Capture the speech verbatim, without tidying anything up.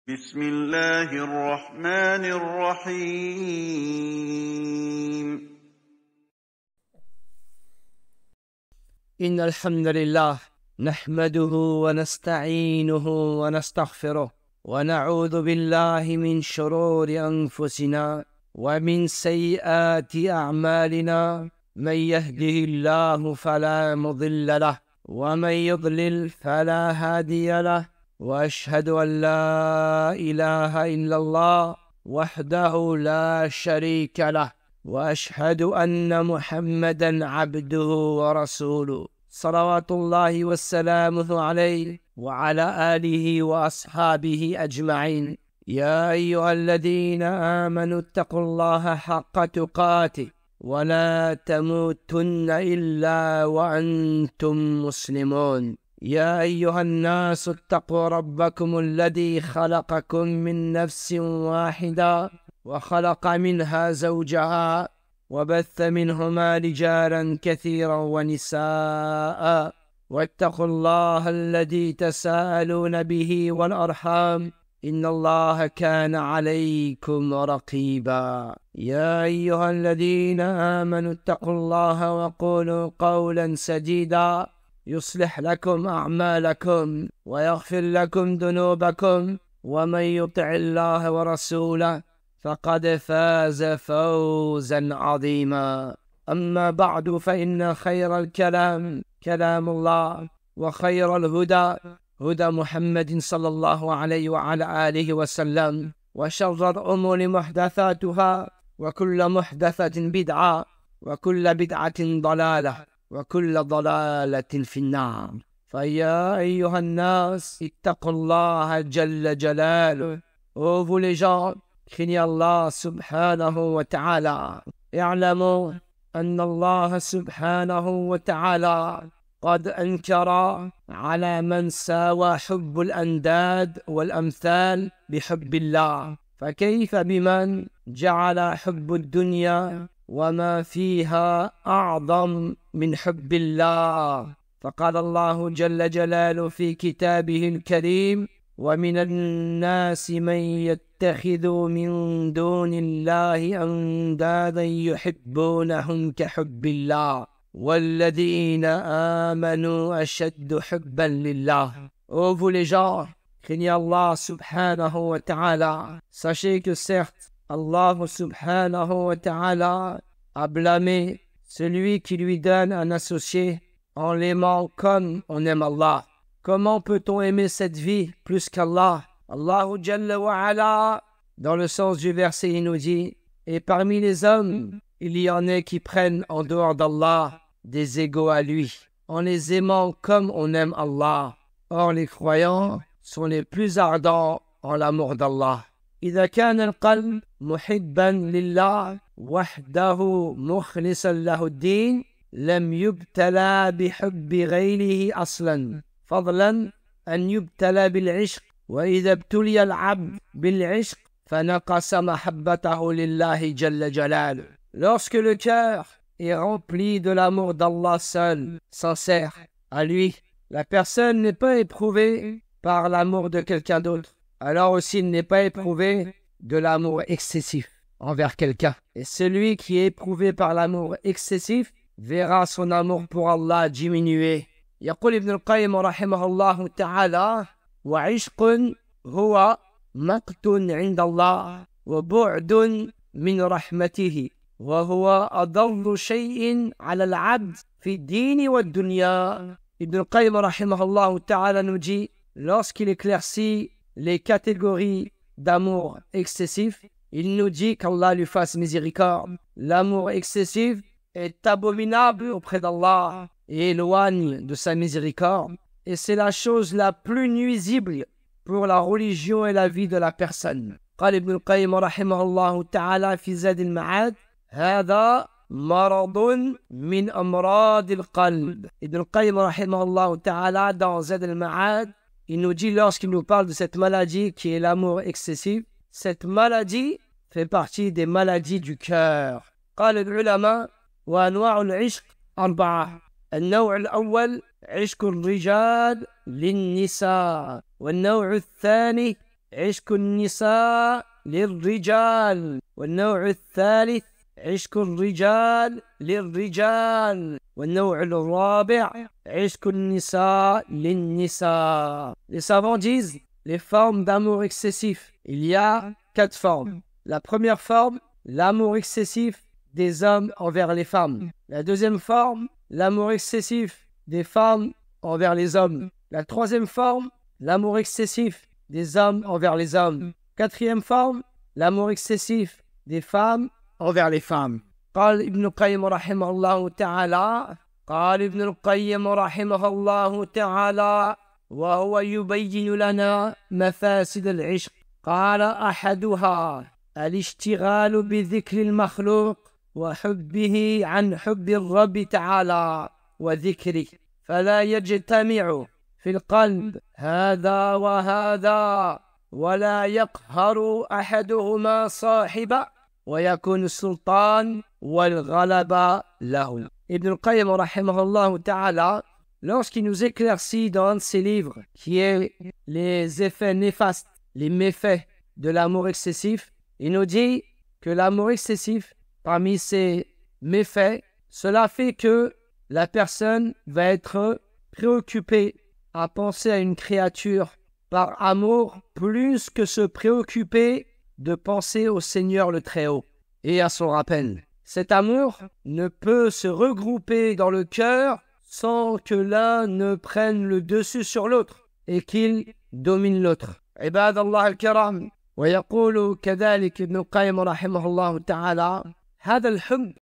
بسم الله الرحمن الرحيم. إن الحمد لله نحمده ونستعينه ونستغفره ونعوذ بالله من شرور أنفسنا ومن سيئات أعمالنا. من يهده الله فلا مضل له ومن يضلل فلا هادي له، وأشهد أن لا إله إلا الله وحده لا شريك له، وأشهد أن محمدا عبده ورسوله صلوات الله والسلام عليه وعلى آله وأصحابه أجمعين. يا أيها الذين آمنوا اتقوا الله حق تقاته ولا تموتن إلا وأنتم مسلمون. يا أيها الناس اتقوا ربكم الذي خلقكم من نفس واحدة وخلق منها زوجها وبث منهما رجالا كثيرا ونساء، واتقوا الله الذي تساءلون به والأرحام إن الله كان عليكم رقيبا. يا أيها الذين آمنوا اتقوا الله وقولوا قولا سديدا يصلح لكم أعمالكم ويغفر لكم ذنوبكم، ومن يطع الله ورسوله فقد فاز فوزا عظيما. أما بعد، فإن خير الكلام كلام الله، وخير الهدى هدى محمد صلى الله عليه وعلى آله وسلم، وشر الأمور محدثاتها، وكل محدثة بدعة، وكل بدعة ضلالة، وكل ضلالة في النار. فيا أيها الناس اتقوا الله جل جلاله. Ô vous les gens, craignez Allah subhanahu wa ta'ala. اعلموا أن الله سبحانه وتعالى قد أنكر على من ساوى حب الأنداد والأمثال بحب الله، فكيف بمن جعل حب الدنيا وما فيها أعظم من حب الله؟ فقال الله جل جلاله في كتابه الكريم: ومن الناس من يتخذ من دون الله أندادا يحبونهم كحب الله والذين آمنوا أشد حبا لله. Ô vous les gens, craignez Allah subhanahu wa ta'ala. Sachez que certes, Allah subhanahu wa ta'ala a blâmé celui qui lui donne un associé en l'aimant comme on aime Allah. Comment peut-on aimer cette vie plus qu'Allah? Allahu Jalla wa Ala, dans le sens du verset, il nous dit: et parmi les hommes, il y en a qui prennent en dehors d'Allah des égaux à lui, en les aimant comme on aime Allah. Or, les croyants sont les plus ardents en l'amour d'Allah. إذا كان القلب محبا لله وحده مخلصا له الدين لم يبتلى بحب غيره أصلا، فضلا أن يبتلى بالعشق. وإذا ابتلي العبد بالعشق فنقص محبته لله جل جلاله. Lorsque le cœur est rempli de l'amour d'Allah seul, sincère, à lui, la personne n'est pas éprouvée par l'amour de quelqu'un d'autre. Alors aussi il n'est pas éprouvé de l'amour excessif envers quelqu'un. Et celui qui est éprouvé par l'amour excessif verra son amour pour Allah diminuer. يقول ابن القيم رحمه الله تعالى: وعشق هو مقت عند الله وبعد من رحمته وهو أضر شيء على العبد في الدين والدنيا. Ibn al-Qayyim rahimahullah ta'ala nous dit, lorsqu'il éclaircit les catégories d'amour excessif, il nous dit qu'Allah lui fasse miséricorde. L'amour excessif est abominable auprès d'Allah et éloigne de sa miséricorde, et c'est la chose la plus nuisible pour la religion et la vie de la personne. قال ابن القيم رحمه الله تعالى في زاد المعاد: هذا مرض من أمراض القلب. Ibn al-Qayyim rahimahullah ta'ala, dans Zad al-Ma'ad, il nous dit, lorsqu'il nous parle de cette maladie qui est l'amour excessif, cette maladie fait partie des maladies du cœur. قال العلماء: وأنواع العشق أربعة. النوع الأول عشق الرجال للنساء، والنوع الثاني عشق النساء للرجال. والنوع الثالث عشق الرجال للرجال. والنوع الرابع عشق النساء للنساء. Les savants disent les formes d'amour excessif. Il y a quatre formes. La première forme, l'amour excessif des hommes envers les femmes. La deuxième forme, l'amour excessif des femmes envers les hommes. La troisième forme, l'amour excessif des hommes envers les hommes. Quatrième forme, l'amour excessif des femmes envers les femmes. قال ابن القيم رحمه الله تعالى قال ابن القيم رحمه الله تعالى وهو يبين لنا مفاسد العشق. قال أحدها الاشتغال بذكر المخلوق وحبه عن حب الرب تعالى وذكره، فلا يجتمع في القلب هذا وهذا، ولا يقهر أحدهما صاحبه، ويكون السلطان والغلبة له. Ibn al-Qayyim rahimahullah ta'ala, lorsqu'il nous éclaircit dans un de ses livres qui est les effets néfastes, les méfaits de l'amour excessif, il nous dit que l'amour excessif, parmi ses méfaits, cela fait que la personne va être préoccupée à penser à une créature par amour plus que se préoccuper de penser au Seigneur le Très-Haut et à son rappel. Cet amour ne peut se regrouper dans le cœur sans que l'un ne prenne le dessus sur l'autre et qu'il domine l'autre. عباد الله الكرام، ويقول كذلك ابن القيم رحمه الله تعالى: هذا الحب